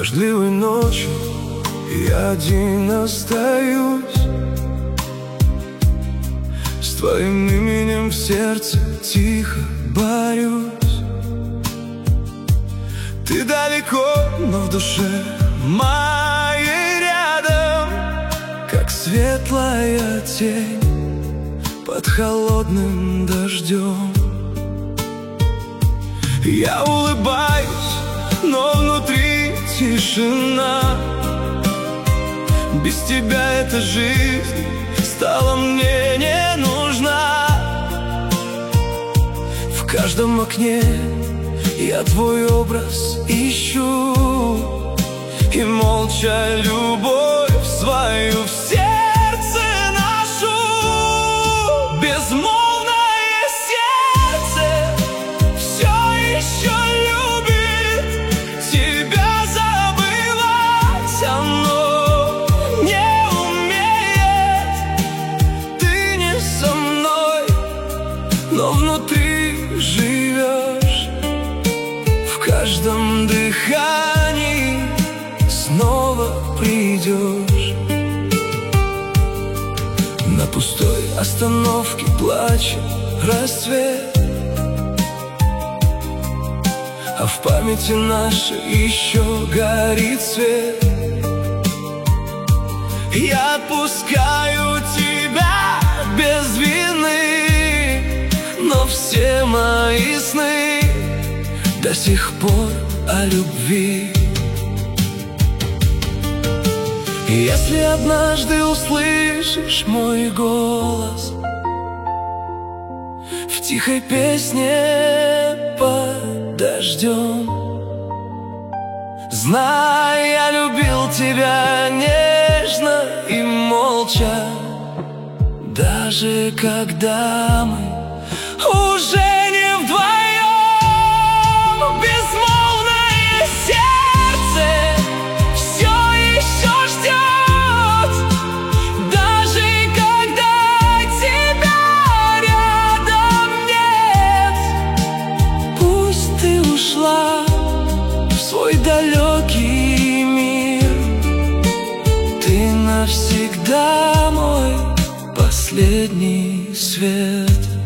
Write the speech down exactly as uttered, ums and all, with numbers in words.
Дождливой ночью я один остаюсь, с твоим именем в сердце тихо борюсь. Ты далеко, но в душе моей рядом, как светлая тень под холодным дождем. Я улыбаюсь, но внутри тишина. Без тебя эта жизнь стала мне не нужна. В каждом окне я твой образ ищу, и молча любовь свою в сердце ношу. Безмолвное сердце все еще любит тебя забывать, оно не умеет. Ты не со мной, но внутри живешь. В каждом дыхании снова придешь. На пустой остановке плачет рассвет, а в памяти нашей еще горит свет. Я отпускаю тебя без вины, но все мои сны до сих пор о любви. Если однажды услышишь мой голос в тихой песне под дождем, знай, я любил тебя нежно и молча, даже когда мы уже не вдвоем. Безмолвное сердце все еще ждет, даже когда тебя рядом нет. Пусть ты ушла в свой далекий мир, ты навсегда мой последний свет.